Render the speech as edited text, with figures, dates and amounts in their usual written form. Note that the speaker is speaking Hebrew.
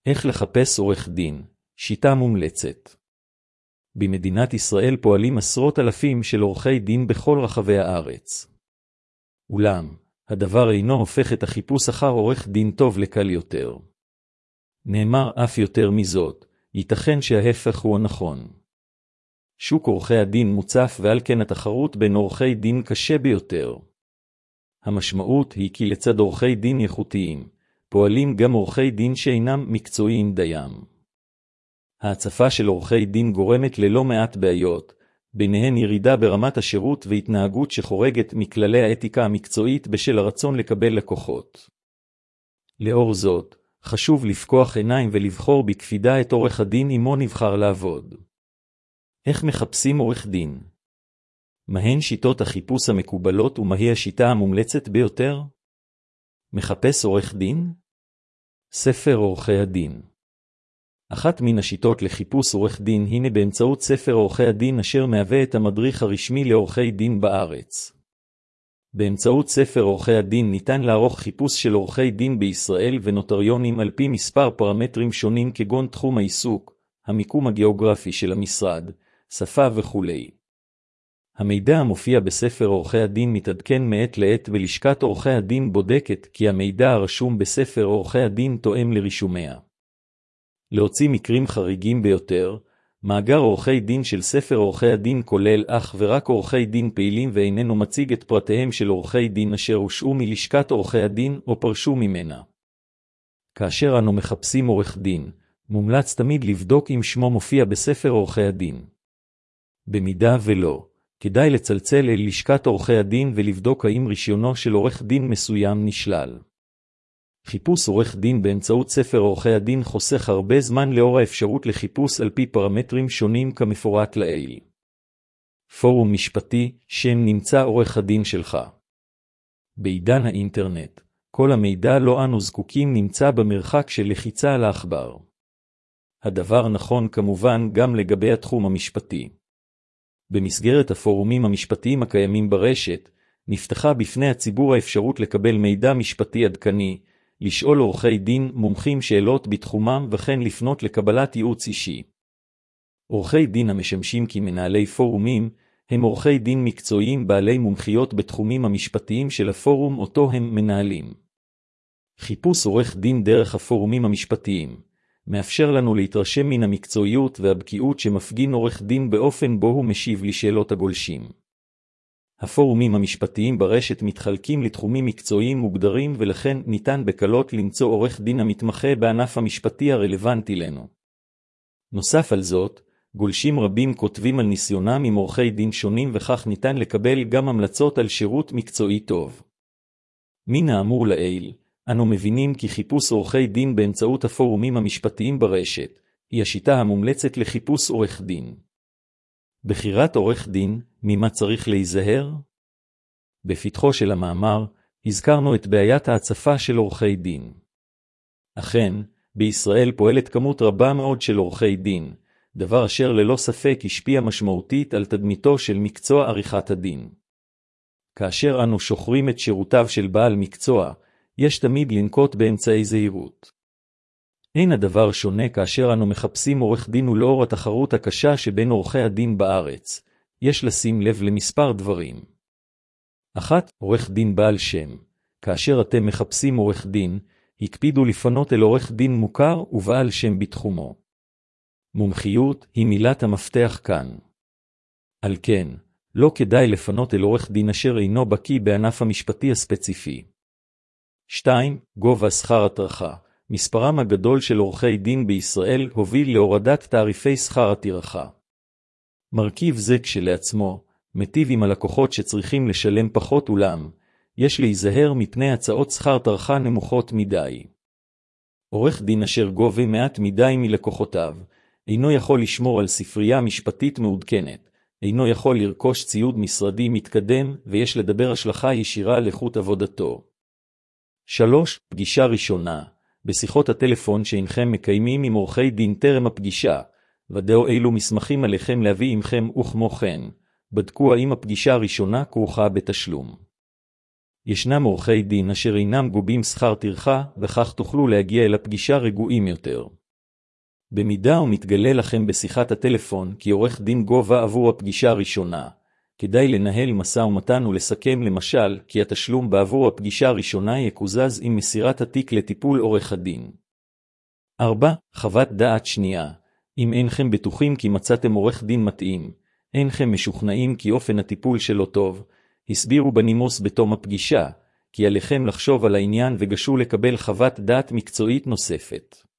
איך לחפש עורך דין, שיטה מומלצת. במדינת ישראל פועלים עשרות אלפים של עורכי דין בכל רחבי הארץ. אולם, הדבר אינו הופך את החיפוש אחר עורך דין טוב לקל יותר. נאמר אף יותר מזאת, ייתכן שההפך הוא הנכון. שוק עורכי הדין מוצף ועל כן התחרות בין עורכי דין קשה ביותר. המשמעות היא כי לצד עורכי דין איכותיים, פועלים גם עורכי דין שאינם מקצועיים דיים. ההצפה של עורכי דין גורמת ללא מעט בעיות, ביניהן ירידה ברמת השירות והתנהגות שחורגת מכללי האתיקה המקצועית בשל הרצון לקבל לקוחות. לאור זאת, חשוב לפקוח עיניים ולבחור בקפידה את עורך הדין עמו נבחר לעבוד. איך מחפשים עורך דין? מהן שיטות החיפוש המקובלות ומהי השיטה המומלצת ביותר? מחפש עורך דין? ספר עורכי הדין. אחת מן השיטות לחיפוש עורך דין הנה באמצעות ספר עורכי הדין אשר מהווה את המדריך הרשמי לעורכי דין בארץ. באמצעות ספר עורכי הדין ניתן לערוך חיפוש של עורכי דין בישראל ונוטריונים על פי מספר פרמטרים שונים כגון תחום העיסוק, המיקום הגיאוגרפי של המשרד, שפה וכו'. המידע המופיע בספר עורכי הדין מתעדכן מעת לעת ולשכת עורכי הדין בודקת כי המידע הרשום בספר עורכי הדין תואם לרישומיה. להוציא מקרים חריגים ביותר, מאגר עורכי דין של ספר עורכי הדין כולל אך ורק עורכי דין פעילים ואיננו מציג את פרטיהם של עורכי דין אשר הושעו מלשכת עורכי הדין או פרשו ממנה. כאשר אנו מחפשים עורך דין, מומלץ תמיד לבדוק אם שמו מופיע בספר עורכי הדין. במידה ולא, כדאי לצלצל אל לשכת עורכי הדין ולבדוק האם רישיונו של עורך דין מסוים נשלל. חיפוש עורך דין באמצעות ספר עורכי הדין חוסך הרבה זמן לאור האפשרות לחיפוש על פי פרמטרים שונים כמפורט לעיל. פורום משפטי, שם נמצא עורך הדין שלך. בעידן האינטרנט, כל המידע לא אנו זקוקים נמצא במרחק של לחיצה על העכבר. הדבר נכון כמובן גם לגבי התחום המשפטי. במסגרת הפורומים המשפטיים הקיימים ברשת, נפתחה בפני הציבור האפשרות לקבל מידע משפטי עדכני, לשאול עורכי דין מומחים שאלות בתחומם וכן לפנות לקבלת ייעוץ אישי. עורכי דין המשמשים כמנהלי פורומים הם עורכי דין מקצועיים בעלי מומחיות בתחומים המשפטיים של הפורום אותו הם מנהלים. חיפוש עורך דין דרך הפורומים המשפטיים מאפשר לנו להתרשם מן המקצועיות והבקיאות שמפגין עורך דין באופן בו הוא משיב לשאלות הגולשים. הפורומים המשפטיים ברשת מתחלקים לתחומים מקצועיים מוגדרים ולכן ניתן בקלות למצוא עורך דין המתמחה בענף המשפטי הרלוונטי לנו. נוסף על זאת, גולשים רבים כותבים על ניסיונם עם עורכי דין שונים וכך ניתן לקבל גם המלצות על שירות מקצועי טוב. מן האמור לעיל, אנו מבינים כי חיפוש עורכי דין באמצעות הפורומים המשפטיים ברשת היא השיטה המומלצת לחיפוש עורך דין. בחירת עורך דין, ממה צריך להיזהר? בפתחו של המאמר, הזכרנו את בעיית ההצפה של עורכי דין. אכן, בישראל פועלת כמות רבה מאוד של עורכי דין, דבר אשר ללא ספק השפיע משמעותית על תדמיתו של מקצוע עריכת הדין. כאשר אנו שוחרים את שירותיו של בעל מקצוע, יש תמיד לנקוט באמצעי זהירות. אין הדבר שונה כאשר אנו מחפשים עורך דין ולאור התחרות הקשה שבין עורכי הדין בארץ, יש לשים לב למספר דברים. 1. עורך דין בעל שם. כאשר אתם מחפשים עורך דין, הקפידו לפנות אל עורך דין מוכר ובעל שם בתחומו. מומחיות היא מילת המפתח כאן. על כן, לא כדאי לפנות אל עורך דין אשר אינו בקיא בענף המשפטי הספציפי. 2. גובה שכר הטרחה. מספרם הגדול של עורכי דין בישראל הוביל להורדת תעריפי שכר הטרחה. מרכיב זה כשלעצמו, מטיב עם הלקוחות שצריכים לשלם פחות אולם, יש להיזהר מפני הצעות שכר טרחה נמוכות מדי. עורך דין אשר גובה מעט מדי מלקוחותיו, אינו יכול לשמור על ספרייה משפטית מעודכנת, אינו יכול לרכוש ציוד משרדי מתקדם ויש לדבר השלכה ישירה על איכות עבודתו. 3. פגישה ראשונה. בשיחות הטלפון שאינכם מקיימים עם עורכי דין טרם הפגישה, ודאו אילו מסמכים עליכם להביא עמכם וכמו כן, בדקו האם הפגישה הראשונה כרוכה בתשלום. ישנם עורכי דין אשר אינם גובים שכר טרחה, וכך תוכלו להגיע אל הפגישה רגועים יותר. במידה ומתגלה לכם בשיחת הטלפון כי עורך דין גובה עבור הפגישה הראשונה, כדאי לנהל משא ומתן ולסכם למשל כי התשלום בעבור הפגישה הראשונה יקוזז עם מסירת התיק לטיפול עורך הדין. 4. חוות דעת שנייה. אם אינכם בטוחים כי מצאתם עורך דין מתאים, אינכם משוכנעים כי אופן הטיפול שלו טוב, הסבירו בנימוס בתום הפגישה, כי עליכם לחשוב על העניין וגשו לקבל חוות דעת מקצועית נוספת.